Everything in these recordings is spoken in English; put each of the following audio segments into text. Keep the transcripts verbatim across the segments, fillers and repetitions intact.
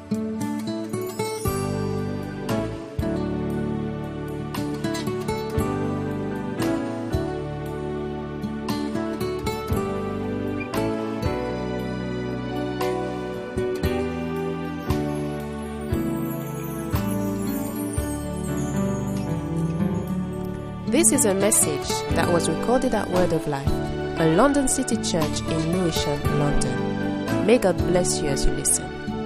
This is a message that was recorded at Word of Life, a London City church in Lewisham, London. May God bless you as you listen.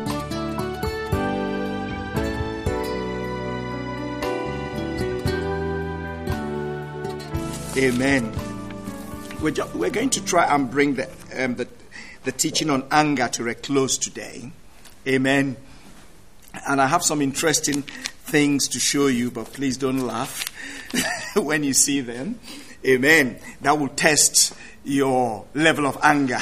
Amen. We're, ju- we're going to try and bring the, um, the the teaching on anger to a close today. Amen. And I have some interesting things to show you, but please don't laugh when you see them. Amen. That will test your level of anger.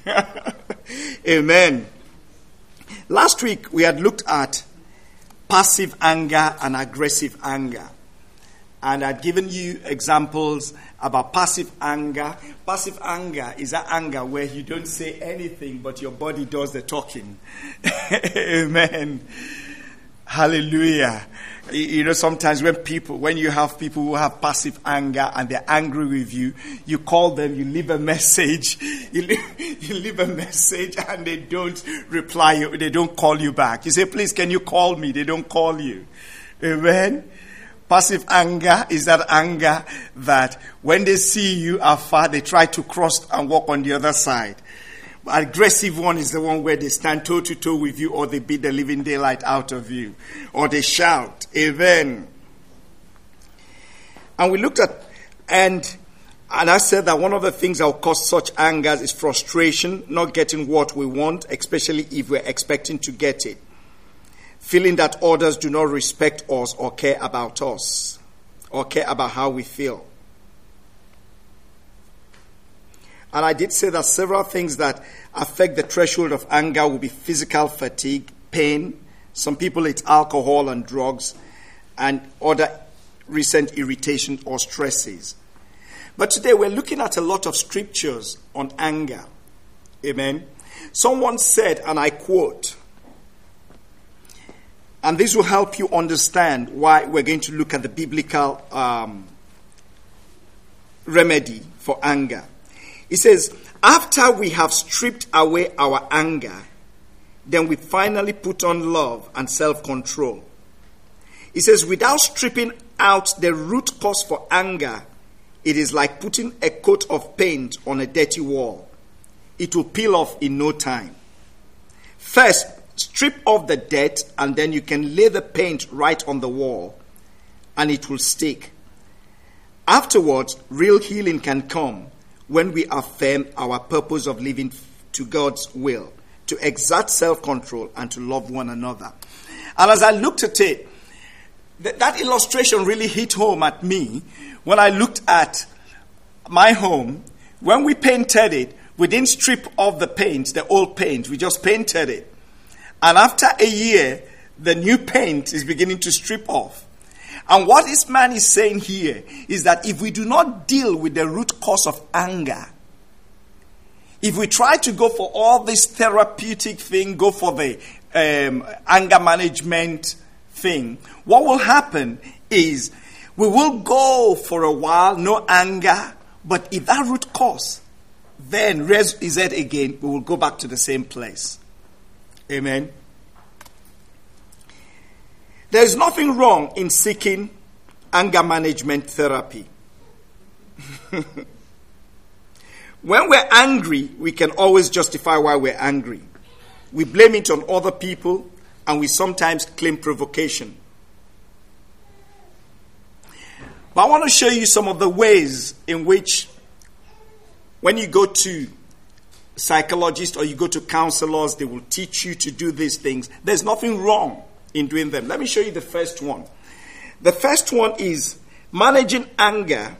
Amen. Last week we had looked at passive anger and aggressive anger. And I'd given you examples about passive anger. Passive anger is that anger where you don't say anything, but your body does the talking. Amen. Hallelujah. You know, sometimes when people, when you have people who have passive anger and they're angry with you, you call them, you leave a message, you leave, you leave a message and they don't reply, they don't call you back. You say, please, can you call me? They don't call you. Amen. Passive anger is that anger that when they see you afar, they try to cross and walk on the other side. Aggressive one is the one where they stand toe to toe with you, or they beat the living daylight out of you, or they shout, amen. And we looked at, and and I said that one of the things that will cause such anger is frustration, not getting what we want, especially if we're expecting to get it. Feeling that others do not respect us or care about us, or care about how we feel. And I did say that several things that affect the threshold of anger will be physical fatigue, pain. Some people it's alcohol and drugs, and other recent irritation or stresses. But today we're looking at a lot of scriptures on anger. Amen. Someone said, and I quote, and this will help you understand why we're going to look at the biblical um, remedy for anger. He says, after we have stripped away our anger, then we finally put on love and self-control. He says, without stripping out the root cause for anger, it is like putting a coat of paint on a dirty wall. It will peel off in no time. First, strip off the dirt, and then you can lay the paint right on the wall, and it will stick. Afterwards, real healing can come when we affirm our purpose of living to God's will, to exert self-control and to love one another. And as I looked at it, th- that illustration really hit home at me when I looked at my home. When we painted it, we didn't strip off the paint, the old paint, we just painted it. And after a year, the new paint is beginning to strip off. And what this man is saying here is that if we do not deal with the root cause of anger, if we try to go for all this therapeutic thing, go for the um, anger management thing, what will happen is we will go for a while, no anger, but if that root cause then is it again, we will go back to the same place. Amen. There is nothing wrong in seeking anger management therapy. When we're angry, we can always justify why we're angry. We blame it on other people, and we sometimes claim provocation. But I want to show you some of the ways in which, when you go to psychologists or you go to counselors, they will teach you to do these things. There's nothing wrong in doing them. Let me show you the first one. The first one is managing anger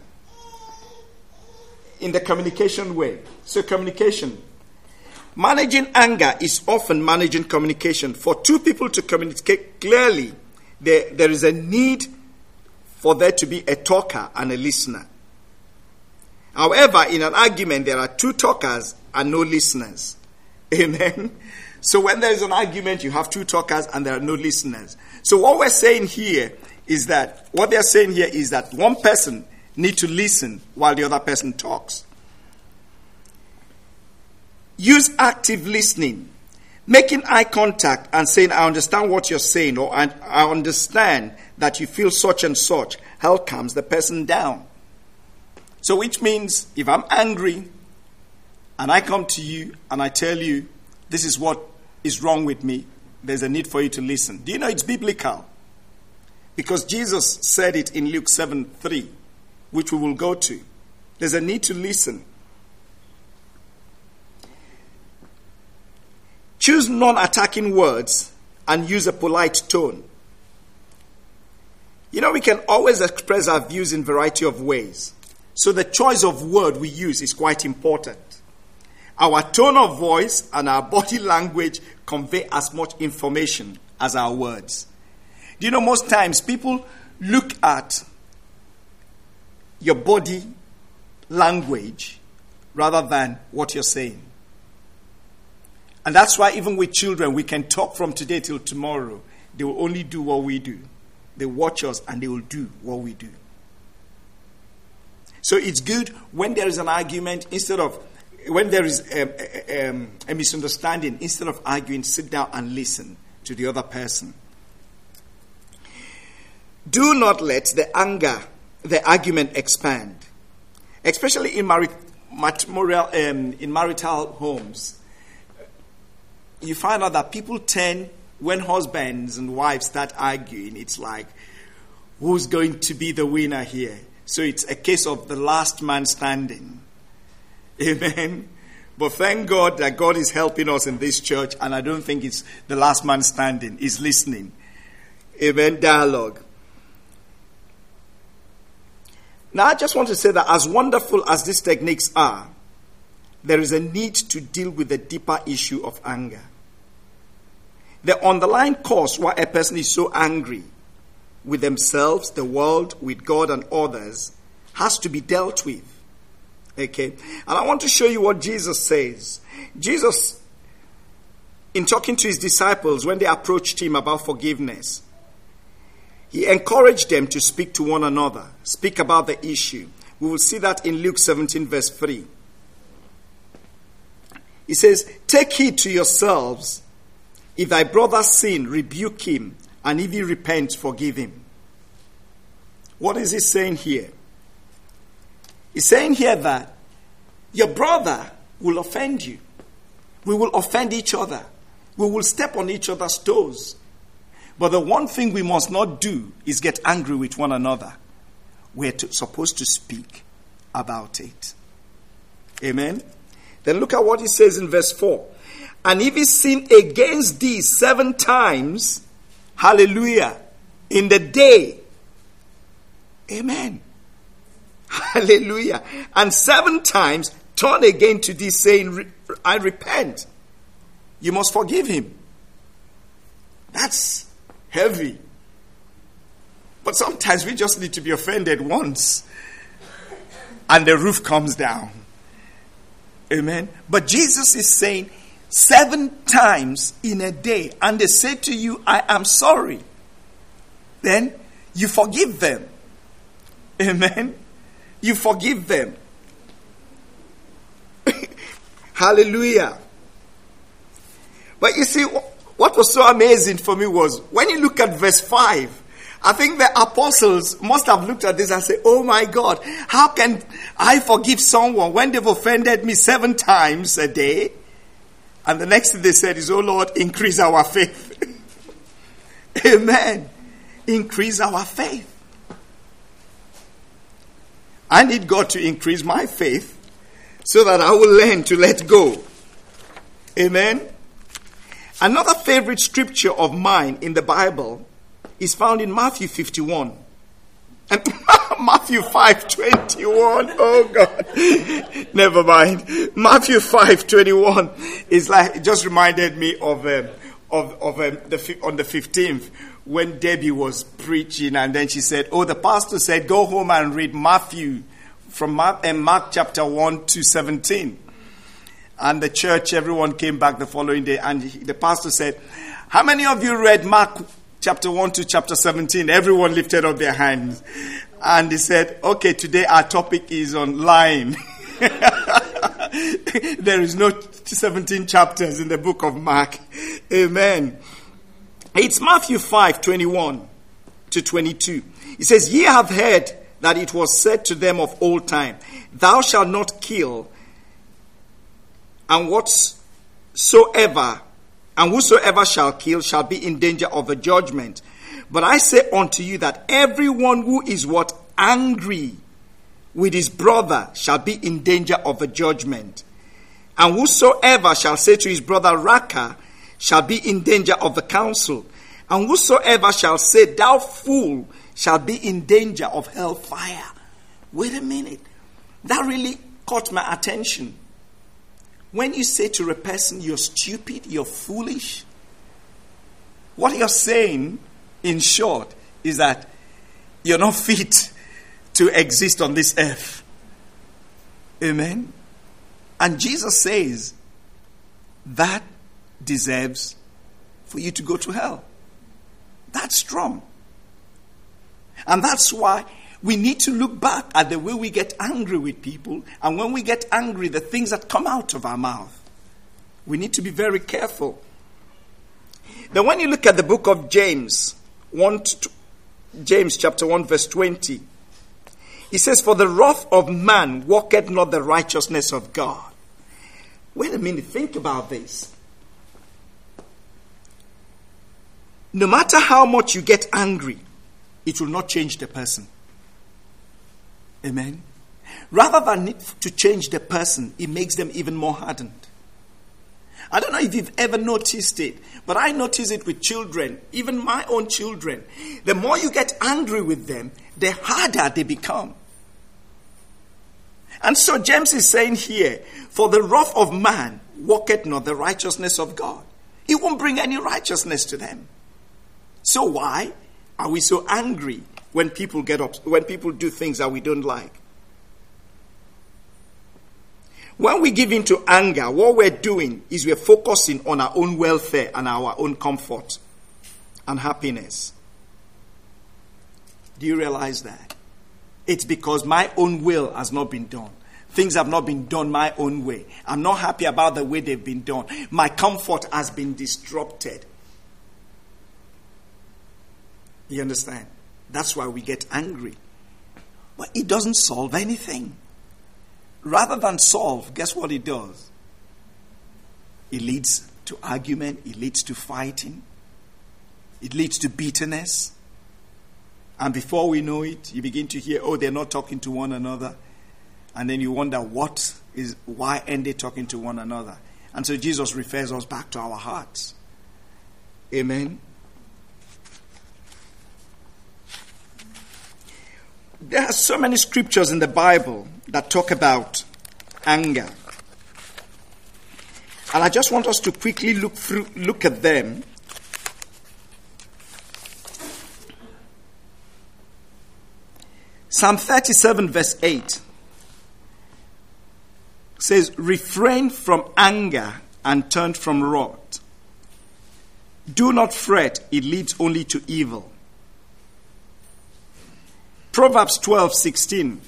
in the communication way. So communication. Managing anger is often managing communication. For two people to communicate clearly, there, there is a need for there to be a talker and a listener. However, in an argument, there are two talkers and no listeners. Amen. So when there is an argument, you have two talkers and there are no listeners. So what we're saying here is that, what they're saying here is that one person needs to listen while the other person talks. Use active listening. Making eye contact and saying, I understand what you're saying, or I understand that you feel such and such, help calms the person down. So which means if I'm angry and I come to you and I tell you, this is what is wrong with me, there's a need for you to listen. Do you know it's biblical? Because Jesus said it in Luke seven three, which we will go to. There's a need to listen. Choose non-attacking words and use a polite tone. You know, we can always express our views in a variety of ways. So the choice of word we use is quite important. Our tone of voice and our body language convey as much information as our words. Do you know, most times people look at your body language rather than what you're saying. And that's why even with children, we can talk from today till tomorrow. They will only do what we do. They watch us and they will do what we do. So it's good when there is an argument, instead of, when there is a, a, a misunderstanding, instead of arguing, sit down and listen to the other person. Do not let the anger, the argument expand. Especially in, mari- matrimonial, um, in marital homes. You find out that people tend, when husbands and wives start arguing, it's like, who's going to be the winner here? So it's a case of the last man standing. Amen. But thank God that God is helping us in this church, and I don't think it's the last man standing. It's listening. Amen. Dialogue. Now I just want to say that as wonderful as these techniques are, there is a need to deal with the deeper issue of anger. The underlying cause why a person is so angry with themselves, the world, with God and others has to be dealt with. Okay? And I want to show you what Jesus says. Jesus, in talking to his disciples when they approached him about forgiveness, he encouraged them to speak to one another, speak about the issue. We will see that in Luke seventeen verse three. He says, take heed to yourselves. If thy brother sin, rebuke him. And if he repents, forgive him. What is he saying here? He's saying here that your brother will offend you. We will offend each other. We will step on each other's toes. But the one thing we must not do is get angry with one another. We're to, supposed to speak about it. Amen? Then look at what he says in verse four. And if he sin against thee seven times, hallelujah, in the day, amen, hallelujah, and seven times turn again to thee saying, I repent, you must forgive him. That's heavy. But sometimes we just need to be offended once and the roof comes down. Amen. But Jesus is saying seven times in a day, and they say to you, I am sorry. Then you forgive them. Amen. You forgive them. Hallelujah. But you see, what was so amazing for me was when you look at verse five, I think the apostles must have looked at this and said, oh my God, how can I forgive someone when they've offended me seven times a day? And the next thing they said is, oh Lord, increase our faith. Amen. Increase our faith. I need God to increase my faith so that I will learn to let go. Amen. Another favorite scripture of mine in the Bible is found in Matthew fifty-one. And Matthew five twenty-one. Oh God. Never mind. Matthew five twenty-one is like, it just reminded me of um, of of um, the on the fifteenth when Debbie was preaching, and then she said, oh, the pastor said, go home and read Matthew from Mark, uh, Mark chapter one to seventeen. And the church, everyone came back the following day, and the pastor said, how many of you read Mark chapter one to chapter seventeen? Everyone lifted up their hands. And he said, okay, today our topic is on lying. There is no seventeen chapters in the book of Mark. Amen. It's Matthew five, twenty-one to twenty-two. It says, ye have heard that it was said to them of old time, thou shalt not kill, and whatsoever, and whosoever shall kill shall be in danger of the judgment. But I say unto you that everyone who is what? Angry with his brother shall be in danger of the judgment. And whosoever shall say to his brother, Raka, shall be in danger of the council. And whosoever shall say, thou fool, shall be in danger of hellfire. Wait a minute. That really caught my attention. When you say to a person, you're stupid, you're foolish, what you're saying, in short, is that you're not fit to exist on this earth. Amen? And Jesus says that deserves for you to go to hell. That's strong. And that's why we need to look back at the way we get angry with people. And when we get angry, the things that come out of our mouth. We need to be very careful. Then when you look at the book of James, one to, James chapter one verse twenty, he says, for the wrath of man worketh not the righteousness of God. Wait a minute, think about this. No matter how much you get angry, it will not change the person. Amen. Rather than it to change the person, it makes them even more hardened. I don't know if you've ever noticed it, but I notice it with children, even my own children. The more you get angry with them, the harder they become. And so James is saying here, for the wrath of man worketh not the righteousness of God. He won't bring any righteousness to them. So why are we so angry when people get up, when people do things that we don't like? When we give in to anger, what we're doing is we're focusing on our own welfare and our own comfort and happiness. Do you realize that? It's because my own will has not been done. Things have not been done my own way. I'm not happy about the way they've been done. My comfort has been disrupted. You understand? That's why we get angry. But it doesn't solve anything. Rather than solve, guess what it does? It leads to argument. It leads to fighting. It leads to bitterness. And before we know it, you begin to hear, oh, they're not talking to one another. And then you wonder, what is, why aren't they talking to one another? And so Jesus refers us back to our hearts. Amen. There are so many scriptures in the Bible that talk about anger. And I just want us to quickly look through, look at them. Psalm thirty-seven verse eight says, refrain from anger and turn from wrath. Do not fret, it leads only to evil. Proverbs twelve sixteen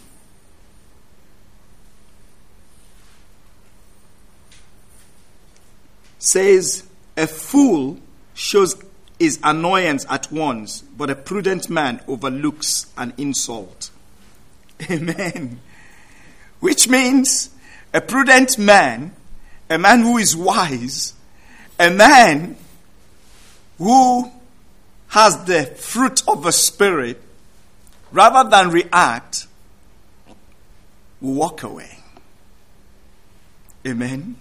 says, a fool shows his annoyance at once, but a prudent man overlooks an insult. Amen. Which means a prudent man, a man who is wise, a man who has the fruit of the Spirit, rather than react, will walk away. Amen.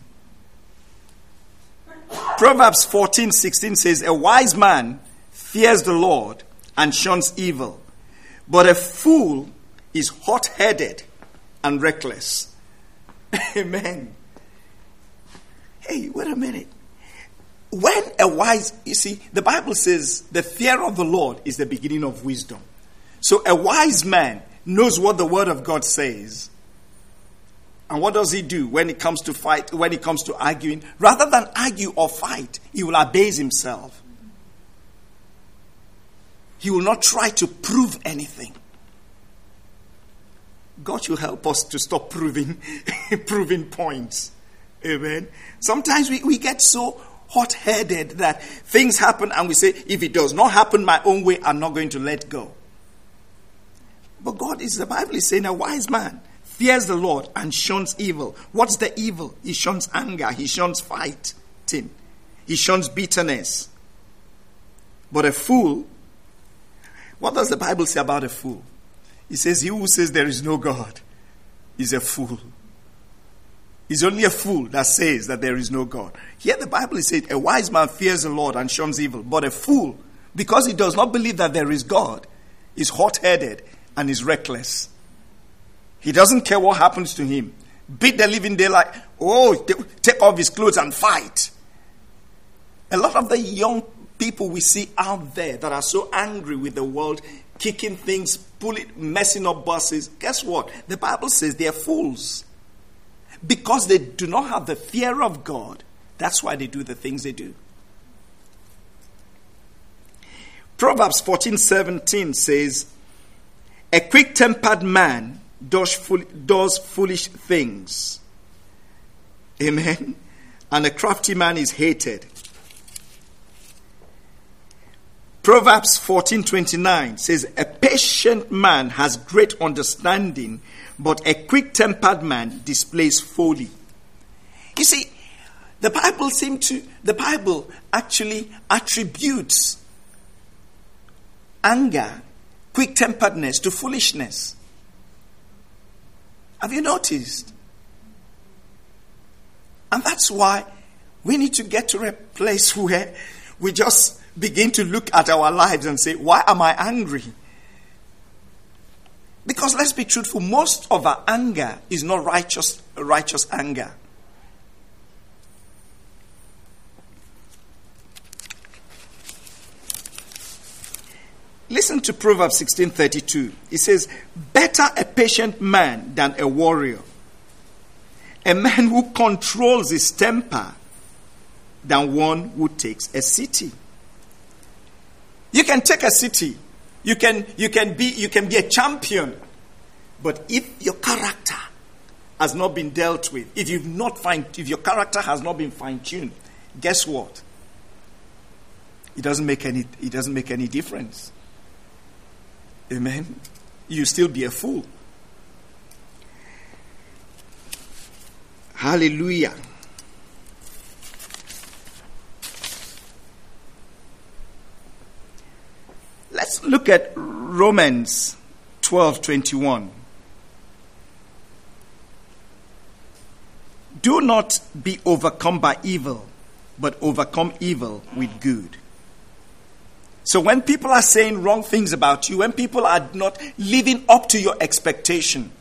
Proverbs fourteen sixteen says, a wise man fears the Lord and shuns evil, but a fool is hot-headed and reckless. Amen. Hey, wait a minute. When a wise, you see, the Bible says the fear of the Lord is the beginning of wisdom. So a wise man knows what the word of God says. And what does he do when it comes to fight, when it comes to arguing? Rather than argue or fight, he will abase himself. He will not try to prove anything. God should help us to stop proving, proving points. Amen. Sometimes we, we get so hot-headed that things happen and we say, if it does not happen my own way, I'm not going to let go. But God is, the Bible is saying, a wise man fears the Lord and shuns evil. What's the evil? He shuns anger. He shuns fighting. He shuns bitterness. But a fool, what does the Bible say about a fool? It says, he who says there is no God is a fool. It's only a fool that says that there is no God. Here the Bible is saying, a wise man fears the Lord and shuns evil. But a fool, because he does not believe that there is God, is hot-headed and is reckless. He doesn't care what happens to him. Beat the living daylight. Oh, take off his clothes and fight. A lot of the young people we see out there that are so angry with the world, kicking things, pulling, messing up buses. Guess what? The Bible says they are fools. Because they do not have the fear of God, that's why they do the things they do. Proverbs fourteen seventeen says, a quick-tempered man does, fool- does foolish things. Amen. And a crafty man is hated. Proverbs fourteen twenty-nine says, a patient man has great understanding, but a quick-tempered man displays folly. You see, the Bible seems to, the Bible actually attributes anger, quick-temperedness to foolishness. Have you noticed? And that's why we need to get to a place where we just begin to look at our lives and say, why am I angry? Because let's be truthful, most of our anger is not righteous, righteous anger. Listen to Proverbs sixteen thirty-two. It says, better a patient man than a warrior, a man who controls his temper than one who takes a city. You can take a city. You can, you can be, you can be a champion. But if your character has not been dealt with, if you've not fine, if your character has not been fine-tuned, guess what? It doesn't make any, it doesn't make any difference. Amen. You still be a fool. Hallelujah. Let's look at Romans twelve twenty-one. Do not be overcome by evil, but overcome evil with good. So when people are saying wrong things about you, when people are not living up to your expectation,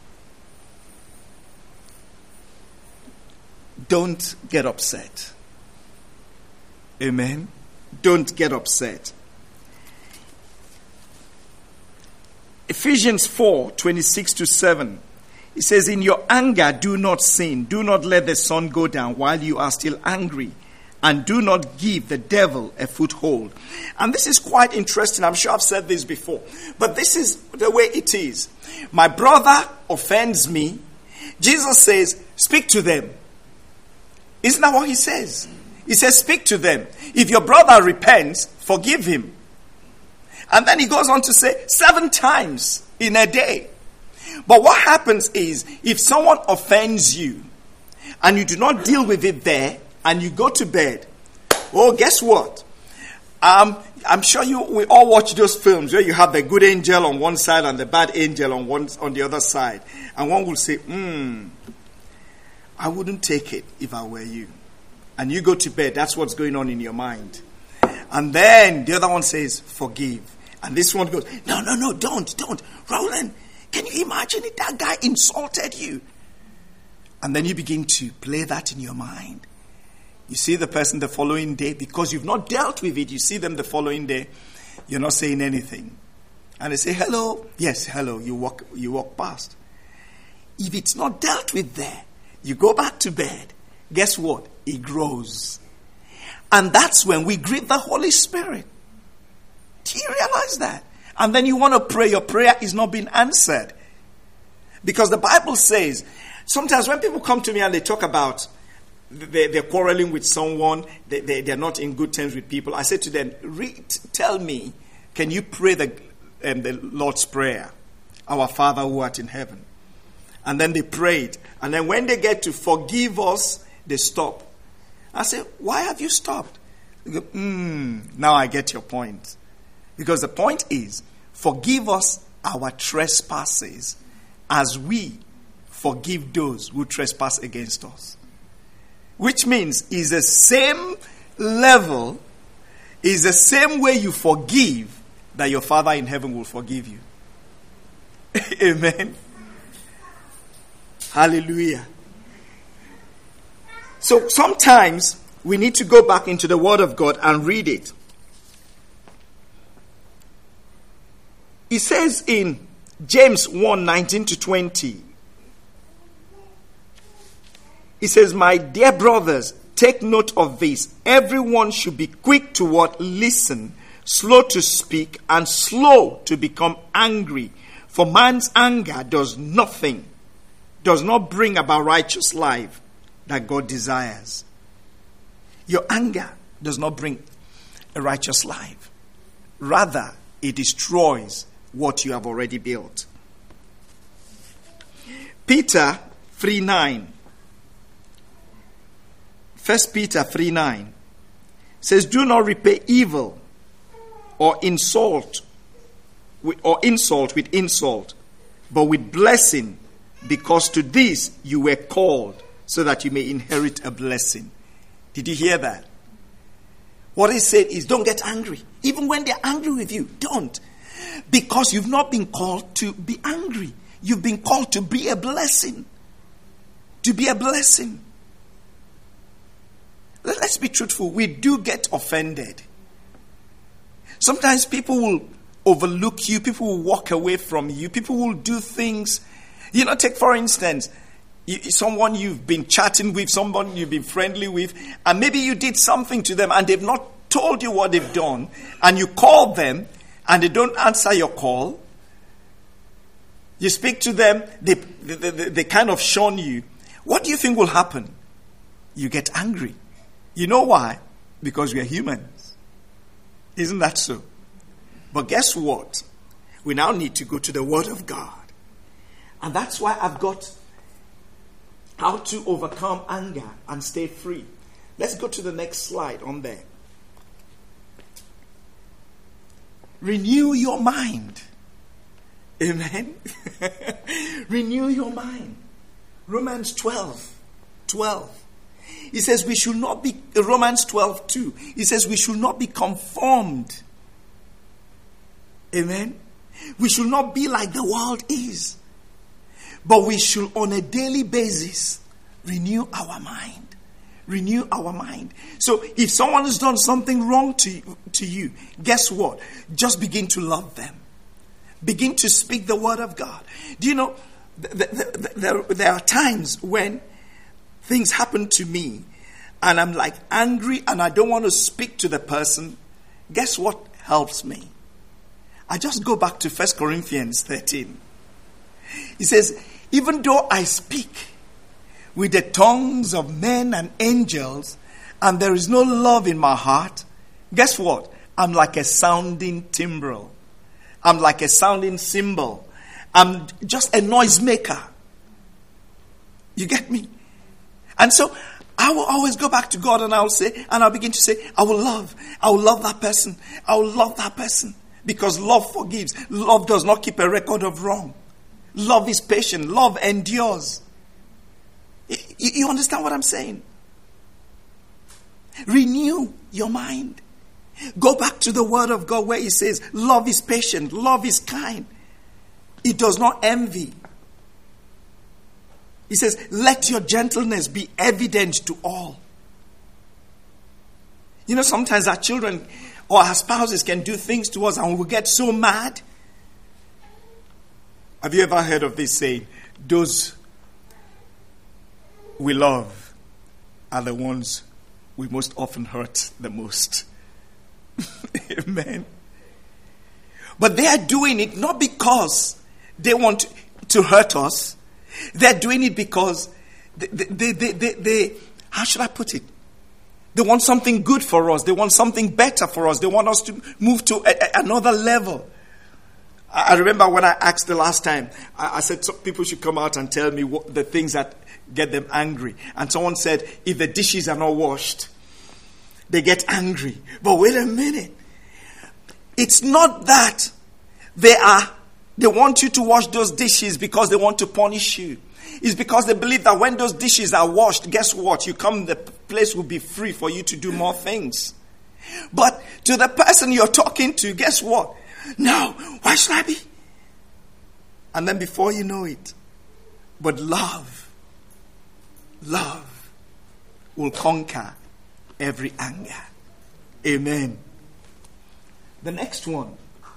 don't get upset. Amen. Don't get upset. Ephesians four twenty-six to seven. It says, in your anger, do not sin. Do not let the sun go down while you are still angry. And do not give the devil a foothold. And this is quite interesting. I'm sure I've said this before. But this is the way it is. My brother offends me. Jesus says, speak to them. Isn't that what he says? He says, speak to them. If your brother repents, forgive him. And then he goes on to say, seven times in a day. But what happens is, if someone offends you, and you do not deal with it there, and you go to bed, oh, guess what? Um, I'm sure you we all watch those films where you have the good angel on one side and the bad angel on one on the other side. And one will say, hmm, I wouldn't take it if I were you. And you go to bed, that's what's going on in your mind. And then the other one says, forgive. And this one goes, no, no, no, don't, don't. Roland, can you imagine it? That guy insulted you. And then you begin to play that in your mind. You see the person the following day, because you've not dealt with it, you see them the following day, you're not saying anything. And they say, hello. Yes, hello. You walk, you walk past. if it's not dealt with there, you go back to bed, guess what? It grows. And that's when we grieve the Holy Spirit. Do you realize that? And then you want to pray, your prayer is not being answered. Because the Bible says, sometimes when people come to me and they talk about they, they're quarreling with someone, they, they, they're not in good terms with people, I say to them, read, tell me, can you pray the, um, the Lord's Prayer? Our Father who art in heaven. And then they prayed. And then when they get to forgive us, they stop. I say, why have you stopped? They go, hmm, now I get your point. Because the point is, forgive us our trespasses as we forgive those who trespass against us. Which means, is the same level, is the same way you forgive that your Father in heaven will forgive you. Amen. Hallelujah. So sometimes we need to go back into the Word of God and read it. It says in James one, nineteen to twenty. It says, my dear brothers, take note of this. Everyone should be quick to what? Listen, slow to speak, and slow to become angry. For man's anger does nothing, does not bring about righteous life that God desires. Your anger does not bring a righteous life. Rather, it destroys what you have already built. Peter three nine. First Peter three nine says, do not repay evil or insult with, or insult with insult, but with blessing, because to this you were called, so that you may inherit a blessing. Did you hear that? What he said is, don't get angry. Even when they're angry with you, don't. Because you've not been called to be angry. You've been called to be a blessing. To be a blessing. Let's be truthful. We do get offended. Sometimes people will overlook you. People will walk away from you. People will do things. You know, take for instance, you, someone you've been chatting with, someone you've been friendly with, and maybe you did something to them and they've not told you what they've done, and you call them and they don't answer your call. You speak to them, they, they, they, they kind of shun you. What do you think will happen? You get angry. You know why? Because we are humans. Isn't that so? But guess what? We now need to go to the Word of God. And that's why I've got how to overcome anger and stay free. Let's go to the next slide on there. Renew your mind. Amen. Renew your mind. Romans twelve. twelve. He says we should not be, Romans twelve two. He says we should not be conformed. Amen. We should not be like the world is. But we should on a daily basis renew our mind. Renew our mind. So if someone has done something wrong to you, to you, guess what? Just begin to love them. Begin to speak the word of God. Do you know, th- th- th- there, there are times when things happen to me and I'm like angry and I don't want to speak to the person. Guess what helps me? I just go back to First Corinthians thirteen. He says, even though I speak with the tongues of men and angels and there is no love in my heart, guess what? I'm like a sounding timbrel. I'm like a sounding cymbal. I'm just a noisemaker. You get me? And so I will always go back to God and I'll say, and I'll begin to say, I will love. I will love that person. I will love that person. Because love forgives. Love does not keep a record of wrong. Love is patient. Love endures. You, you understand what I'm saying? Renew your mind. Go back to the word of God where it says, love is patient. Love is kind. It does not envy. He says, let your gentleness be evident to all. You know, sometimes our children or our spouses can do things to us and we get so mad. Have you ever heard of this saying? Those we love are the ones we most often hurt the most. Amen. But they are doing it not because they want to hurt us. They're doing it because they, they, they, they, they, how should I put it? They want something good for us. They want something better for us. They want us to move to a, a, another level. I, I remember when I asked the last time, I, I said some people should come out and tell me what, the things that get them angry. And someone said, if the dishes are not washed, they get angry. But wait a minute. It's not that they are, they want you to wash those dishes because they want to punish you. It's because they believe that when those dishes are washed, guess what? You come, the place will be free for you to do more things. But to the person you're talking to, guess what? No, why should I be? And then before you know it, but love, love will conquer every anger. Amen. The next one.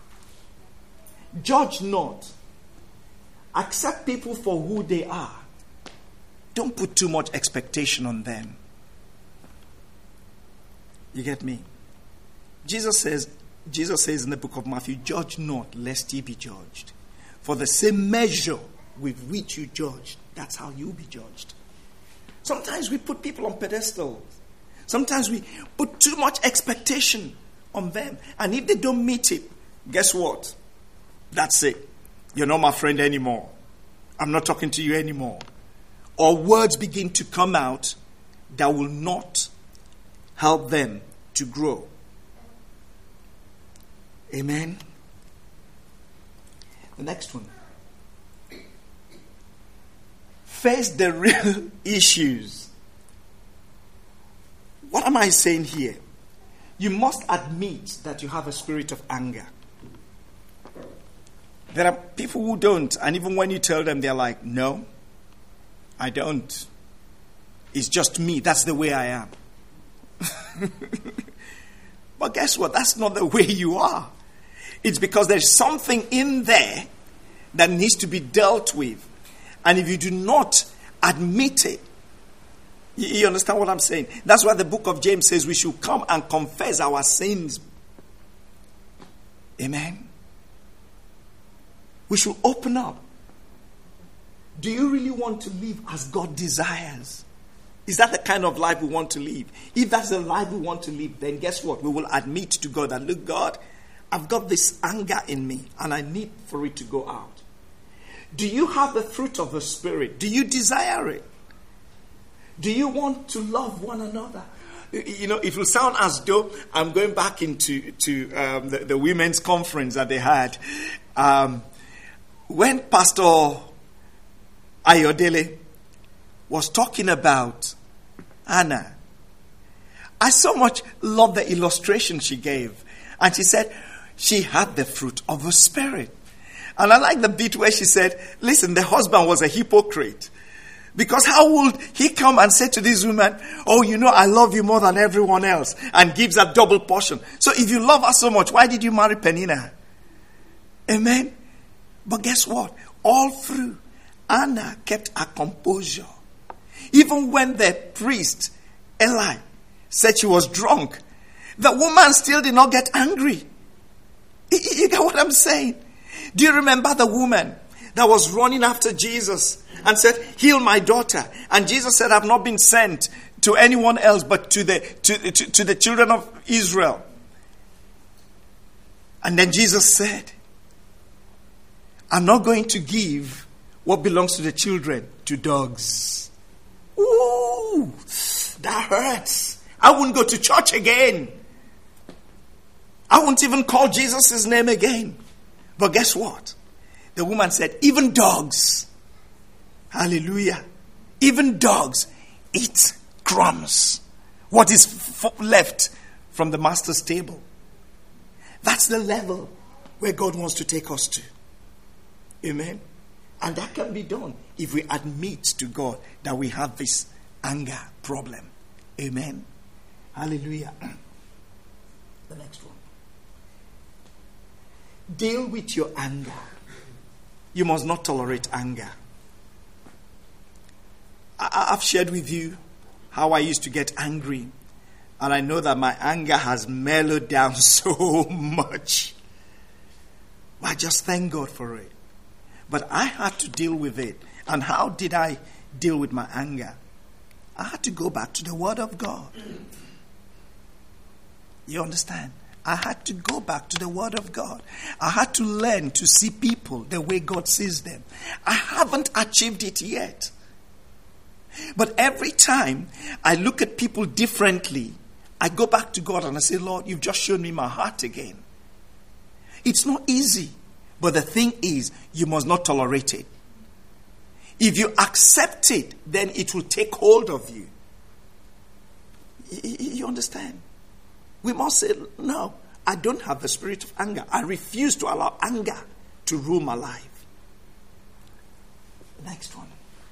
Judge not. Accept people for who they are. Don't put too much expectation on them. You get me? Jesus says, Jesus says in the book of Matthew, judge not, lest ye be judged. For the same measure with which you judge, that's how you'll be judged. Sometimes we put people on pedestals. Sometimes we put too much expectation on them. And if they don't meet it, guess what? That's it. You're not my friend anymore. I'm not talking to you anymore. Or words begin to come out that will not help them to grow. Amen. The next one. Face the real issues. What am I saying here? You must admit that you have a spirit of anger. There are people who don't, and even when you tell them, they're like, no, I don't. It's just me. That's the way I am. But guess what? That's not the way you are. It's because there's something in there that needs to be dealt with. And if you do not admit it, you, you understand what I'm saying? That's why the book of James says we should come and confess our sins. Amen. We should open up. Do you really want to live as God desires? Is that the kind of life we want to live? If that's the life we want to live, then guess what? We will admit to God that, look, God, I've got this anger in me and I need for it to go out. Do you have the fruit of the Spirit? Do you desire it? Do you want to love one another? You know, it will sound as though I'm going back into to um, the, the women's conference that they had. Um, when Pastor Ayodele was talking about Anna, I so much love the illustration she gave. And she said she had the fruit of the Spirit. And I like the bit where she said, listen, the husband was a hypocrite. Because how would he come and say to this woman, oh, you know, I love you more than everyone else, and gives a double portion. So if you love her so much, why did you marry Penina? Amen? But guess what? All through, Anna kept her composure. Even when the priest, Eli, said she was drunk, the woman still did not get angry. You get what I'm saying? Do you remember the woman that was running after Jesus and said, heal my daughter? And Jesus said, I've not been sent to anyone else but to the, to, to, to the children of Israel. And then Jesus said, I'm not going to give what belongs to the children to dogs. Ooh, that hurts. I wouldn't go to church again. I won't even call Jesus' name again. But guess what? The woman said, even dogs, hallelujah, even dogs eat crumbs. What is f- left from the master's table. That's the level where God wants to take us to. Amen. And that can be done if we admit to God that we have this anger problem. Amen. Hallelujah. The next one. Deal with your anger. You must not tolerate anger. I, I, I've shared with you how I used to get angry. And I know that my anger has mellowed down so much. I just thank God for it. But I had to deal with it. And how did I deal with my anger? I had to go back to the Word of God. You understand? I had to go back to the Word of God. I had to learn to see people the way God sees them. I haven't achieved it yet. But every time I look at people differently, I go back to God and I say, Lord, you've just shown me my heart again. It's not easy. But the thing is, you must not tolerate it. If you accept it, then it will take hold of you. You understand? We must say, no, I don't have the spirit of anger. I refuse to allow anger to rule my life. Next one.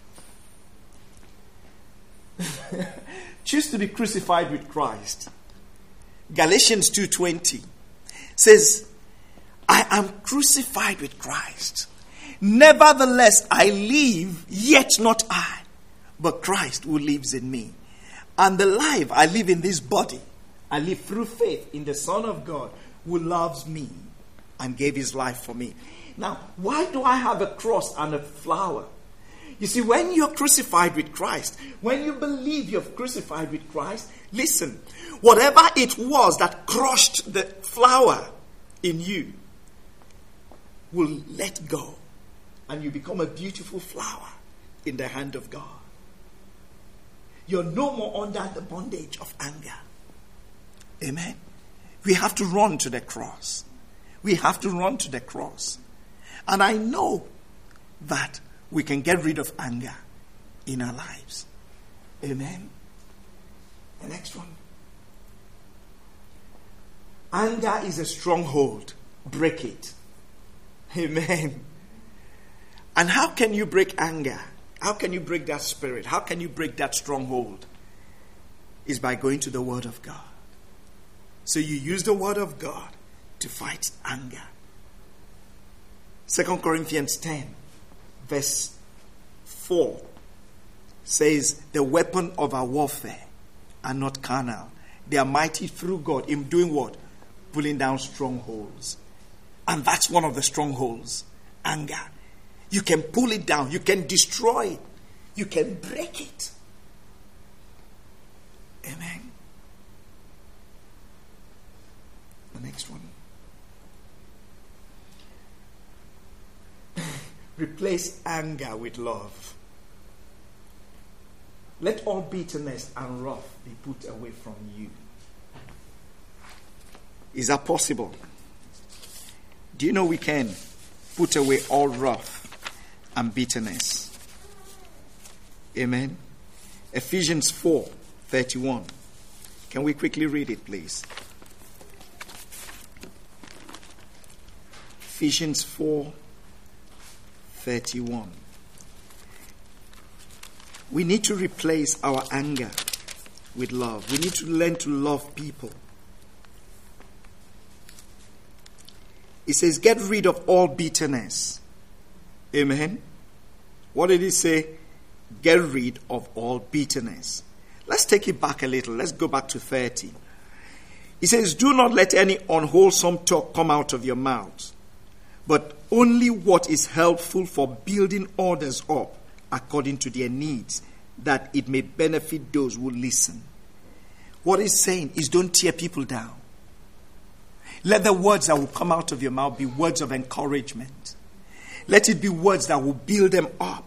Choose to be crucified with Christ. Galatians two twenty says, I am crucified with Christ. Nevertheless, I live, yet not I, but Christ who lives in me. And the life I live in this body, I live through faith in the Son of God who loves me and gave his life for me. Now, why do I have a cross and a flower? You see, when you're crucified with Christ, when you believe you're crucified with Christ, listen, whatever it was that crushed the flower in you will let go. And you become a beautiful flower in the hand of God. You're no more under the bondage of anger. Amen. We have to run to the cross. We have to run to the cross. And I know that we can get rid of anger in our lives. Amen. The next one. Anger is a stronghold. Break it. Amen. And how can you break anger? How can you break that spirit? How can you break that stronghold? Is by going to the Word of God. So you use the Word of God to fight anger. Second Corinthians ten, verse four says, the weapon of our warfare are not carnal. They are mighty through God in doing what? Pulling down strongholds. And that's one of the strongholds. Anger. You can pull it down. You can destroy it. You can break it. Amen. The next one. Replace anger with love. Let all bitterness and wrath be put away from you. Is that possible? Do you know we can put away all wrath and bitterness? Amen. Ephesians four thirty-one. Can we quickly read it, please? Ephesians four thirty-one. We need to replace our anger with love. We need to learn to love people. It says, get rid of all bitterness. Amen. What did it say? Get rid of all bitterness. Let's take it back a little. Let's go back to thirty. It says, do not let any unwholesome talk come out of your mouth, but only what is helpful for building others up according to their needs, that it may benefit those who listen. What it's saying is don't tear people down. Let the words that will come out of your mouth be words of encouragement. Let it be words that will build them up.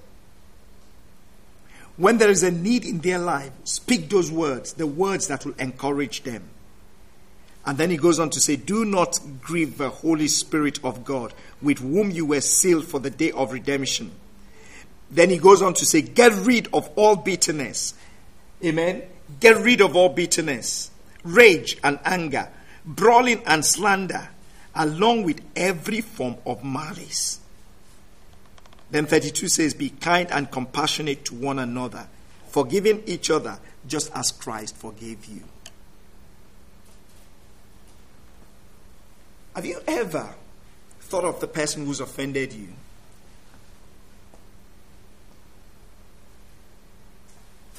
When there is a need in their life, speak those words, the words that will encourage them. And then he goes on to say, do not grieve the Holy Spirit of God, with whom you were sealed for the day of redemption. Then he goes on to say, get rid of all bitterness. Amen. Get rid of all bitterness, rage and anger, brawling and slander, along with every form of malice. Then thirty-two says, be kind and compassionate to one another, forgiving each other just as Christ forgave you. Have you ever thought of the person who's offended you?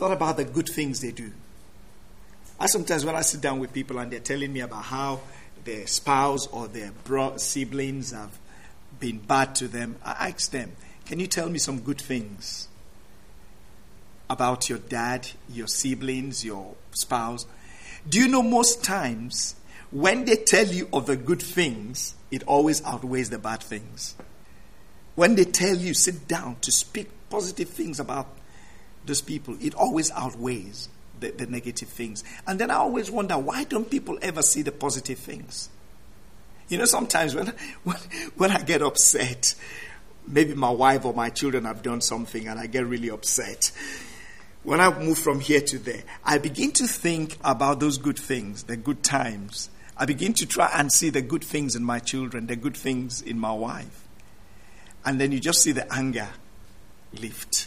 thought about the good things they do. I sometimes, when I sit down with people and they're telling me about how their spouse or their bro- siblings have been bad to them, I ask them, can you tell me some good things about your dad, your siblings, your spouse? Do you know most times when they tell you of the good things, it always outweighs the bad things. When they tell you, sit down to speak positive things about those people, it always outweighs the, the negative things. And then I always wonder, why don't people ever see the positive things? You know, sometimes when, when, when I get upset, maybe my wife or my children have done something and I get really upset. When I move from here to there, I begin to think about those good things, the good times. I begin to try and see the good things in my children, the good things in my wife. And then you just see the anger lift.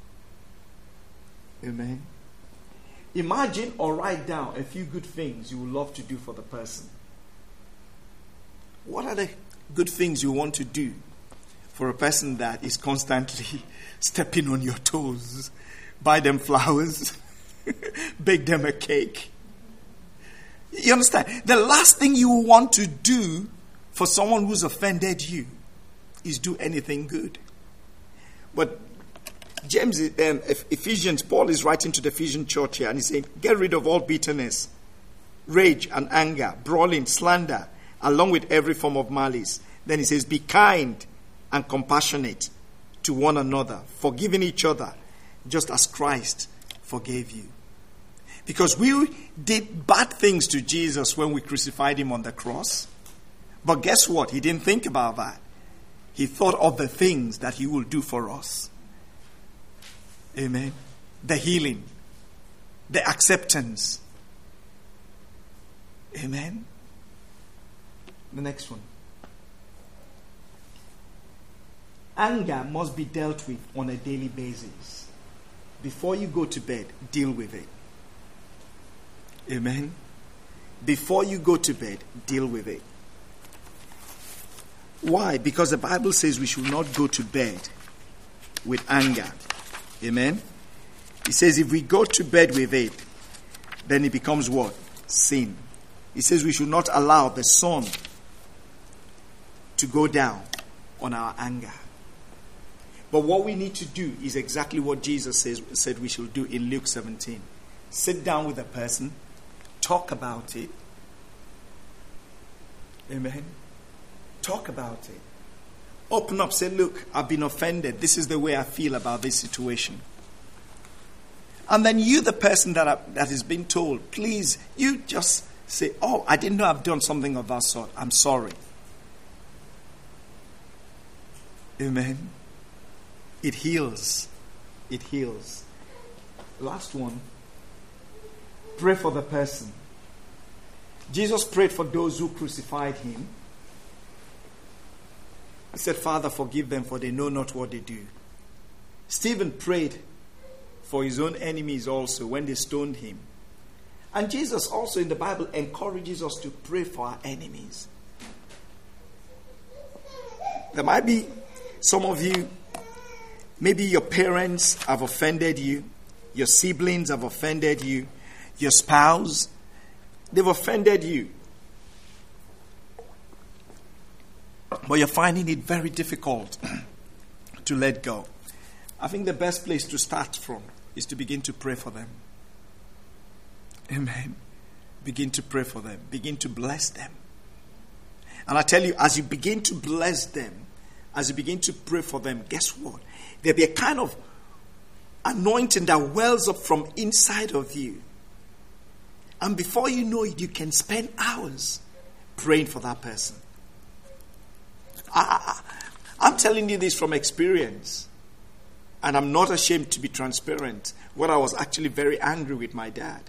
Amen. Imagine or write down a few good things you would love to do for the person. What are the good things you want to do for a person that is constantly stepping on your toes? Buy them flowers, bake them a cake. You understand? The last thing you want to do for someone who's offended you is do anything good. But James, um, Ephesians, Paul is writing to the Ephesian church here, and he's saying, get rid of all bitterness, rage and anger, brawling, slander, along with every form of malice. Then he says, be kind and compassionate to one another, forgiving each other, just as Christ forgave you. Because we did bad things to Jesus when we crucified him on the cross. But guess what? He didn't think about that. He thought of the things that he will do for us. Amen. The healing. The acceptance. Amen. The next one. Anger must be dealt with on a daily basis. Before you go to bed, deal with it. Amen. Before you go to bed, deal with it. Why? Because the Bible says we should not go to bed with anger. Amen. It says if we go to bed with it, then it becomes what? Sin. It says we should not allow the sun to go down on our anger. But what we need to do is exactly what Jesus says, said we should do in Luke seventeen. Sit down with a person, talk about it. Amen. Talk about it. Open up, say, look, I've been offended. This is the way I feel about this situation. And then you, the person that, I, that is being told, please, you just say, oh, I didn't know I've done something of that sort. I'm sorry. Amen. It heals. It heals. Last one. Pray for the person. Jesus prayed for those who crucified him. He said, Father, forgive them, for they know not what they do. Stephen prayed for his own enemies also when they stoned him. And Jesus also in the Bible encourages us to pray for our enemies. There might be some of you, maybe your parents have offended you, your siblings have offended you, your spouse, they've offended you. But you're finding it very difficult to let go. I think the best place to start from is to begin to pray for them. Amen. Begin to pray for them. Begin to bless them. And I tell you, as you begin to bless them, as you begin to pray for them, guess what? There'll be a kind of anointing that wells up from inside of you. And before you know it, you can spend hours praying for that person. I, I, I'm telling you this from experience. And I'm not ashamed to be transparent. When I was actually very angry with my dad.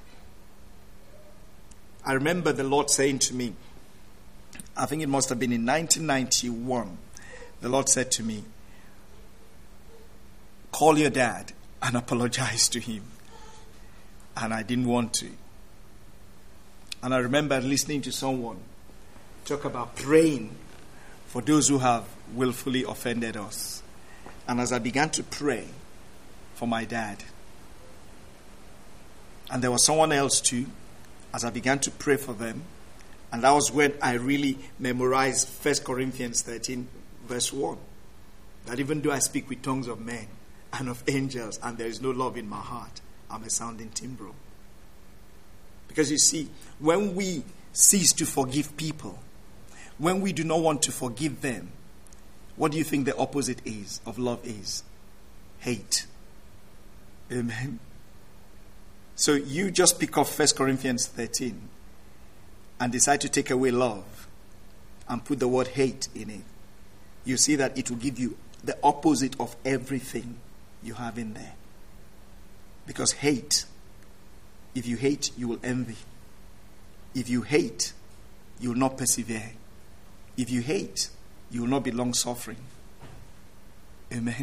I remember the Lord saying to me, I think it must have been in nineteen ninety-one, the Lord said to me, call your dad and apologize to him. And I didn't want to. And I remember listening to someone talk about praying for those who have willfully offended us. And as I began to pray for my dad, And there was someone else too, as I began to pray for them. And that was when I really memorized First Corinthians thirteen, verse one. That even though I speak with tongues of men and of angels, and there is no love in my heart, I'm a sounding timbrel. Because you see, when we cease to forgive people, when we do not want to forgive them, what do you think the opposite is of love is? Hate. Amen. So you just pick up First Corinthians thirteen and decide to take away love and put the word hate in it. You see that it will give you the opposite of everything you have in there. Because hate, if you hate, you will envy. If you hate, you will not persevere. If you hate, you will not be long-suffering. Amen.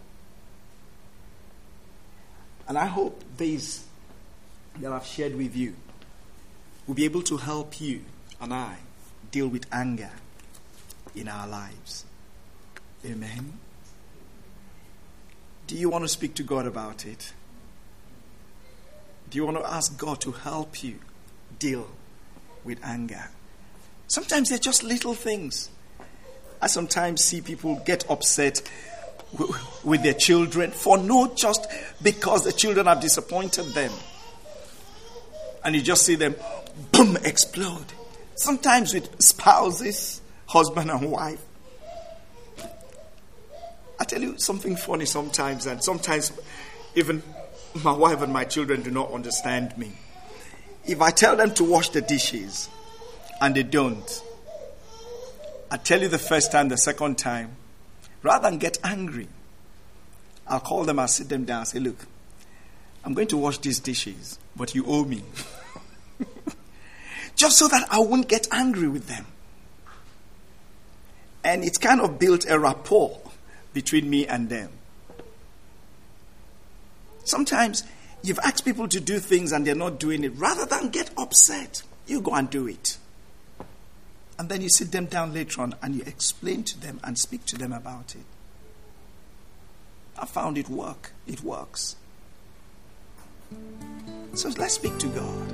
And I hope these that I've shared with you will be able to help you and I deal with anger in our lives. Amen. Do you want to speak to God about it? Do you want to ask God to help you deal with anger? Sometimes they're just little things. I sometimes see people get upset w- with their children for no just because the children have disappointed them. And you just see them, boom, explode. Sometimes with spouses, husband and wife. I tell you something funny sometimes, and sometimes even my wife and my children do not understand me. If I tell them to wash the dishes and they don't, I tell you the first time, the second time, rather than get angry, I'll call them, I'll sit them down and say, look, I'm going to wash these dishes, but you owe me. Just so that I won't get angry with them. And it's kind of built a rapport between me and them. Sometimes you've asked people to do things and they're not doing it. Rather than get upset, you go and do it. And then you sit them down later on and you explain to them and speak to them about it. I found it work. It works. So let's speak to God.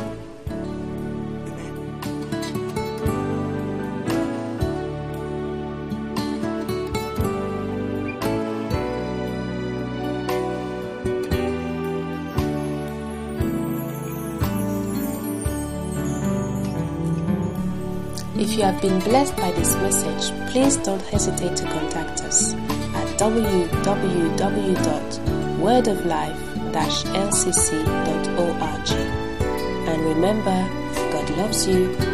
If you have been blessed by this message, please don't hesitate to contact us at w w w dot word of life dash l c c dot org. And remember, God loves you